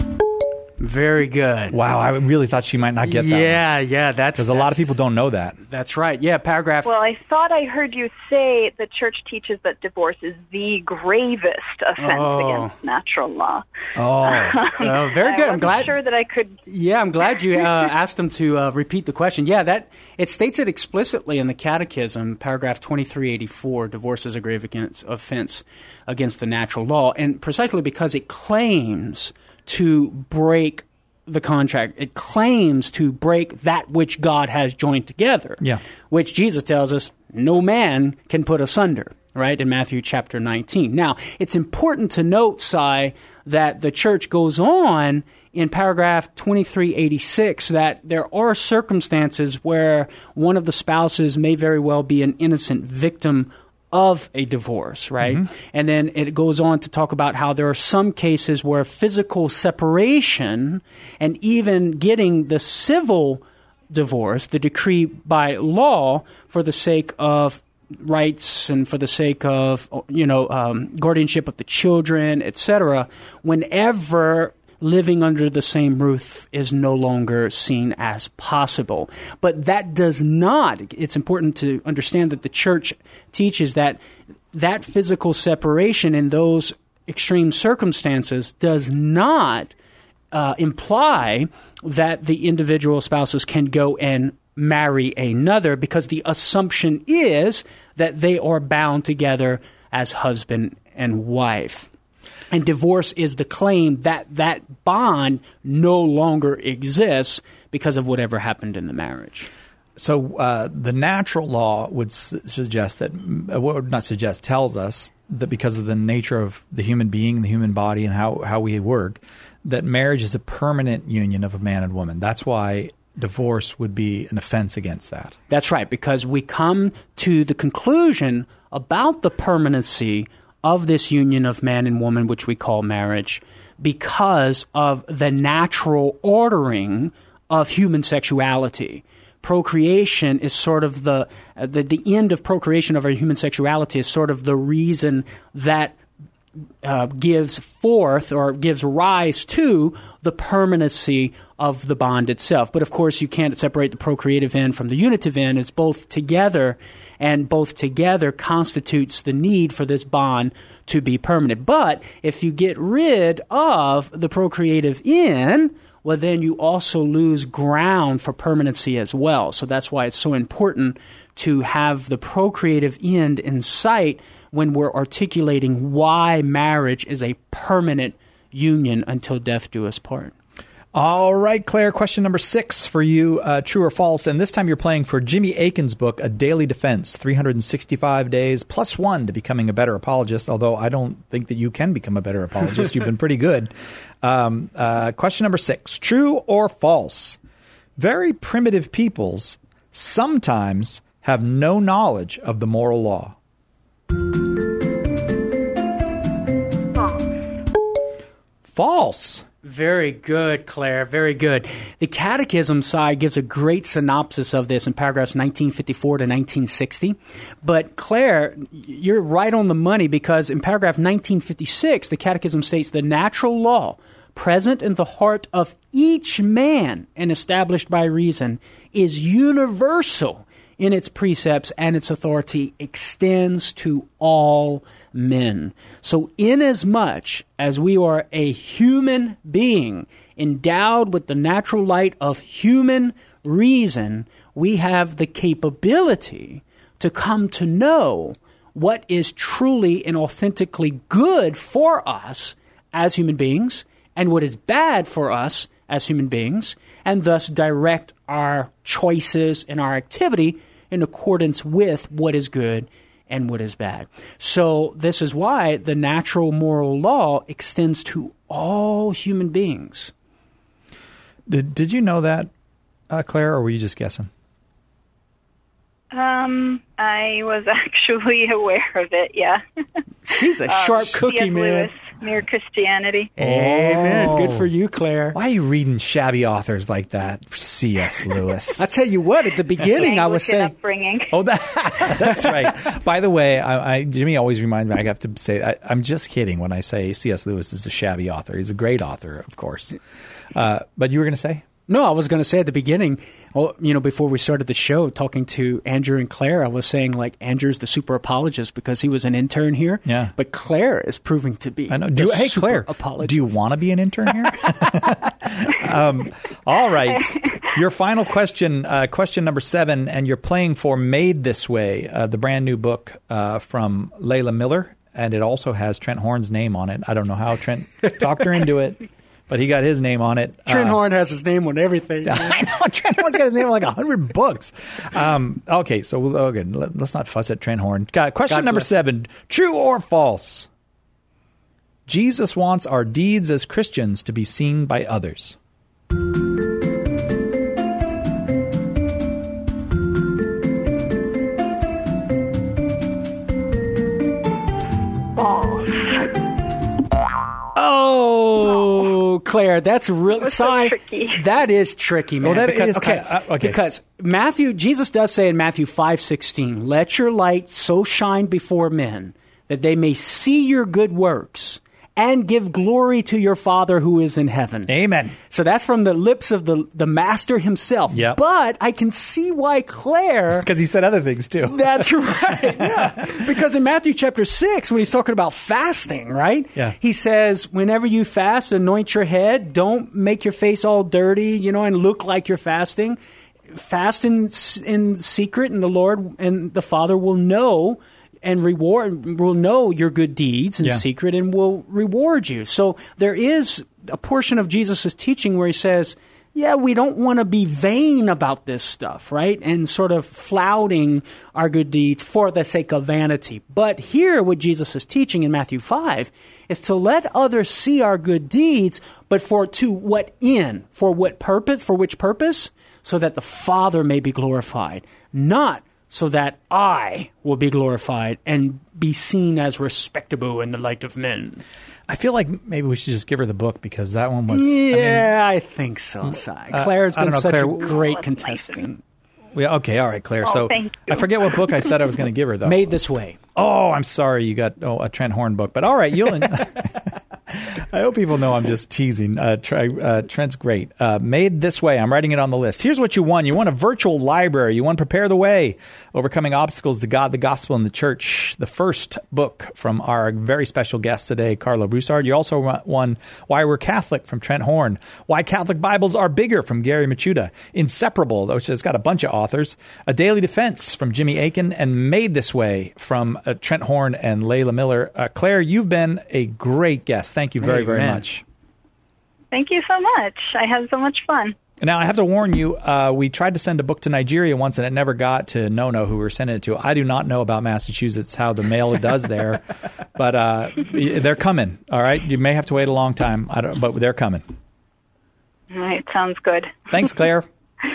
Very good. Wow, I really thought she might not get that. Yeah, one. yeah, that's because a lot of people don't know that. That's right. Yeah, paragraph. Well, I thought I heard you say the Church teaches that divorce is the gravest offense Oh. against natural law. Oh, oh very good. I I'm glad. Sure that I could. Yeah, I'm glad you uh, asked them to uh, repeat the question. Yeah, that it states it explicitly in the Catechism, paragraph twenty-three eighty-four. Divorce is a grave against, offense against the natural law, and precisely because it claims to break the contract. It claims to break that which God has joined together, yeah. which Jesus tells us no man can put asunder, right, in Matthew chapter nineteen. Now, it's important to note, Si, that the Church goes on in paragraph twenty-three eighty-six that there are circumstances where one of the spouses may very well be an innocent victim of a divorce, right? Mm-hmm. And then it goes on to talk about how there are some cases where physical separation and even getting the civil divorce, the decree by law, for the sake of rights and for the sake of, you know, um, guardianship of the children, et cetera, whenever living under the same roof is no longer seen as possible. But that does not, it's important to understand that the Church teaches that that physical separation in those extreme circumstances does not uh, imply that the individual spouses can go and marry another, because the assumption is that they are bound together as husband and wife. And divorce is the claim that that bond no longer exists because of whatever happened in the marriage. So uh, the natural law would su- suggest that, uh, would not suggest, tells us that because of the nature of the human being, the human body, and how, how we work, that marriage is a permanent union of a man and woman. That's why divorce would be an offense against that. That's right, because we come to the conclusion about the permanency of this union of man and woman, which we call marriage, because of the natural ordering of human sexuality. Procreation is sort of the, uh, the the end of procreation of our human sexuality is sort of the reason that uh, gives forth or gives rise to the permanency of the bond itself. But of course, you can't separate the procreative end from the unitive end. It's both together, and both together constitutes the need for this bond to be permanent. But if you get rid of the procreative end, well, then you also lose ground for permanency as well. So that's why it's so important to have the procreative end in sight when we're articulating why marriage is a permanent union until death do us part. All right, Claire, question number six for you, uh, true or false. And this time you're playing for Jimmy Akin's book, A Daily Defense, three hundred sixty-five days plus one to becoming a better apologist, although I don't think that you can become a better apologist. You've been pretty good. Um, uh, question number six, true or false. Very primitive peoples sometimes have no knowledge of the moral law. False. False. Very good, Claire. Very good. The Catechism side gives a great synopsis of this in paragraphs nineteen fifty-four to nineteen sixty. But Claire, you're right on the money, because in paragraph nineteen fifty-six, the Catechism states the natural law present in the heart of each man and established by reason is universal in its precepts, and its authority extends to all men. So inasmuch as we are a human being endowed with the natural light of human reason, we have the capability to come to know what is truly and authentically good for us as human beings and what is bad for us as human beings, and thus direct our choices and our activity in accordance with what is good and what is bad. So this is why the natural moral law extends to all human beings. Did Did you know that, uh, Claire, or were you just guessing? Um, I was actually aware of it, yeah. She's a sharp um, cookie, C S man. Lewis, Mere Christianity. Amen. Oh. Good for you, Claire. Why are you reading shabby authors like that? C S. Lewis. I tell you what, at the beginning I was saying... upbringing. Oh, that, that's right. By the way, I, I, Jimmy always reminds me, I have to say, I, I'm just kidding when I say C S. Lewis is a shabby author. He's a great author, of course. Uh, but you were going to say? No, I was going to say at the beginning, well, you know, before we started the show, talking to Andrew and Claire, I was saying, like, Andrew's the super apologist because he was an intern here. Yeah. But Claire is proving to be I know. Do, the hey, super Claire, apologist. do you want to be an intern here? um, all right. Your final question, uh, question number seven, and you're playing for Made This Way, uh, the brand new book uh, from Layla Miller, and it also has Trent Horn's name on it. I don't know how Trent talked her into it, but he got his name on it. Trent uh, Horn has his name on everything. I know. Trent Horn's got his name on like one hundred books. Um, okay, so we'll, okay, let, let's not fuss at Trent Horn. Uh, question God number bless. seven. True or false? Jesus wants our deeds as Christians to be seen by others. Oh, Claire, that's really That's so tricky. That is tricky, man. Oh, that because, is okay, kinda- uh, okay. Because Matthew, Jesus does say in Matthew five sixteen, "Let your light so shine before men that they may see your good works and give glory to your Father who is in heaven." Amen. So that's from the lips of the the Master himself. Yep. But I can see why Claire. Because he said other things too. That's right. Yeah. Because in Matthew chapter six, when he's talking about fasting, right? Yeah. He says, whenever you fast, anoint your head. Don't make your face all dirty, you know, and look like you're fasting. Fast in, in secret, and the Lord and the Father will know and reward, will know your good deeds in Yeah. secret and will reward you. So there is a portion of Jesus' teaching where he says, yeah, we don't want to be vain about this stuff, right? And sort of flouting our good deeds for the sake of vanity. But here, what Jesus is teaching in Matthew five is to let others see our good deeds, but for to what end? For what purpose? For which purpose? So that the Father may be glorified, not so that I will be glorified and be seen as respectable in the light of men. I feel like maybe we should just give her the book because that one was... Yeah, I, mean, I think so, Si. Uh, Claire's been know, such Claire, a great contestant. Yeah, okay, all right, Claire. Oh, so thank you. I forget what book I said I was going to give her, though. Made This Way. Oh, I'm sorry you got oh, a Trent Horn book. But all right, you'll... I hope people know I'm just teasing. Uh, try, uh, Trent's great. Uh, Made This Way. I'm writing it on the list. Here's what you won. You won a virtual library. You won Prepare the Way, Overcoming Obstacles to God, the Gospel, and the Church, the first book from our very special guest today, Carlo Broussard. You also won Why We're Catholic from Trent Horn, Why Catholic Bibles Are Bigger from Gary Machuda, Inseparable, which has got a bunch of authors, A Daily Defense from Jimmy Aiken, and Made This Way from uh, Trent Horn and Layla Miller. Uh, Claire, you've been a great guest. Thank you very, very Amen. much. Thank you so much. I had so much fun. Now, I have to warn you, uh, we tried to send a book to Nigeria once, and it never got to Nono, who we were sending it to. I do not know about Massachusetts, how the mail does there, but uh, they're coming, all right? You may have to wait a long time, I don't, but they're coming. All right, sounds good. Thanks, Claire.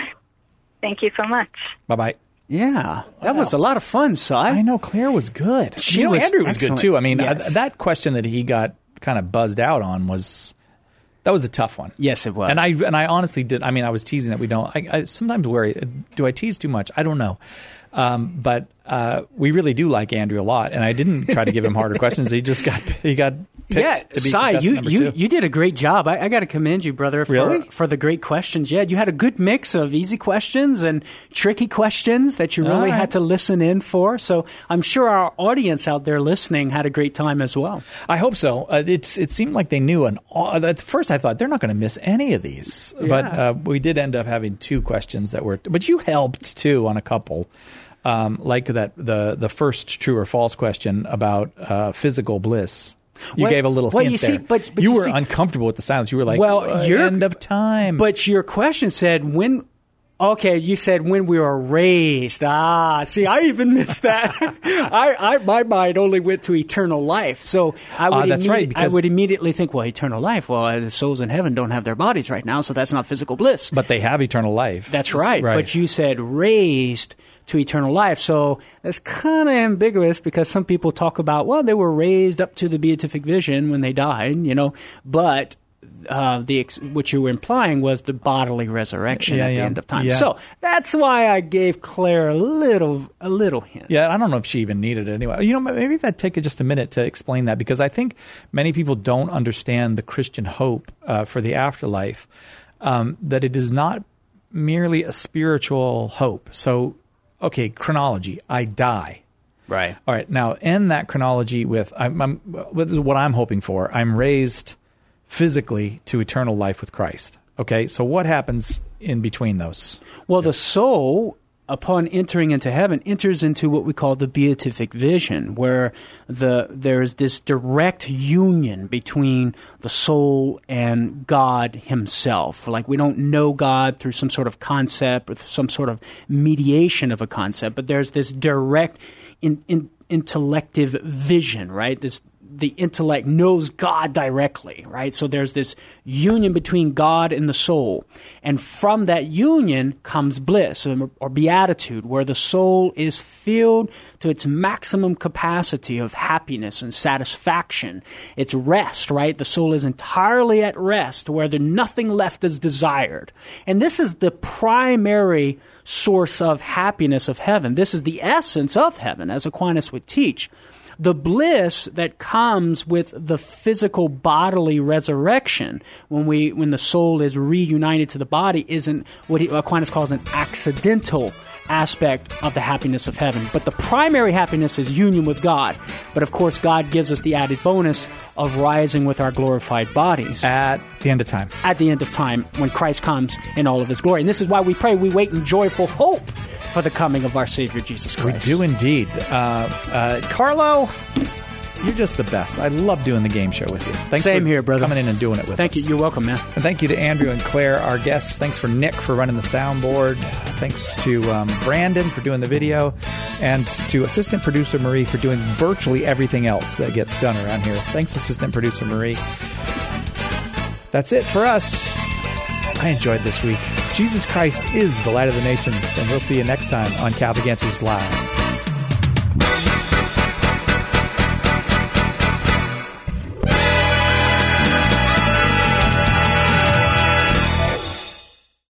Thank you so much. Bye-bye. Yeah, that wow. was a lot of fun, Si. I know, Claire was good. She you know, was Andrew was excellent. good, too. I mean, yes. uh, that question that he got kind of buzzed out on was... That was a tough one. Yes, it was. And I and I honestly did. I mean, I was teasing that we don't. I, I sometimes worry. Do I tease too much? I don't know. Um, but uh, we really do like Andrew a lot, and I didn't try to give him harder questions. He just got he got picked yeah. to be Si, you number you two. you did a great job. I, I got to commend you, brother, for Really? for the great questions. Yeah, you had a good mix of easy questions and tricky questions that you really All right. had to listen in for. So I'm sure our audience out there listening had a great time as well. I hope so. Uh, it's it seemed like they knew. An at first, I thought they're not going to miss any of these, Yeah. but uh, we did end up having two questions that were. But you helped too on a couple. Um, like that, the the first true or false question about uh, physical bliss. You Well- gave a little well, hint you see, there. but- but you, you were see- uncomfortable with the silence. You were like, Well, "Uh, you're- end of time. But your question said when. Okay, you said when we were raised. Ah, see, I even missed that. I, I, my mind only went to eternal life. So I would, Ah, that's right, immedi- I because- would immediately think, well, eternal life. Well, the souls in heaven don't have their bodies right now, so that's not physical bliss. But they have eternal life. That's right. But you said raised to eternal life. So that's kind of ambiguous because some people talk about, well, they were raised up to the beatific vision when they died, you know, but uh, the ex- what you were implying was the bodily resurrection Yeah, at yeah. the end of time. Yeah. So that's why I gave Claire a little a little hint. Yeah, I don't know if she even needed it anyway. You know, maybe that'd take just a minute to explain that because I think many people don't understand the Christian hope uh, for the afterlife, um, that it is not merely a spiritual hope. So, okay, chronology, I die. Right. All right, now end that chronology with, I'm, I'm, with what I'm hoping for. I'm raised physically to eternal life with Christ. Okay, so what happens in between those? Well, the soul, upon entering into heaven, enters into what we call the beatific vision, where the there's this direct union between the soul and God himself. Like we don't know God through some sort of concept or some sort of mediation of a concept, but there's this direct in, in, intellective vision, right? This the intellect knows God directly, right? So there's this union between God and the soul. And from that union comes bliss or, or beatitude, where the soul is filled to its maximum capacity of happiness and satisfaction. It's rest, right? The soul is entirely at rest, where there nothing left is desired. And this is the primary source of happiness of heaven. This is the essence of heaven, as Aquinas would teach. The bliss that comes with the physical bodily resurrection, when we when the soul is reunited to the body, isn't what he, Aquinas calls an accidental aspect of the happiness of heaven. But the primary happiness is union with God. But of course, God gives us the added bonus of rising with our glorified bodies. At the end of time. At the end of time, when Christ comes in all of his glory. And this is why we pray, we wait in joyful hope for the coming of our Savior Jesus Christ. We do indeed. Uh, uh, Carlo, You're just the best. I love doing the game show with you. Thanks Same for here, brother. coming in and doing it with Thank us. you. You're welcome, man. And thank you to Andrew and Claire, our guests. Thanks for Nick for running the soundboard. Thanks to um, Brandon for doing the video. And to assistant producer Marie for doing virtually everything else that gets done around here. Thanks, assistant producer Marie. That's it for us. I enjoyed this week. Jesus Christ is the light of the nations, and we'll see you next time on Catholic Answers Live.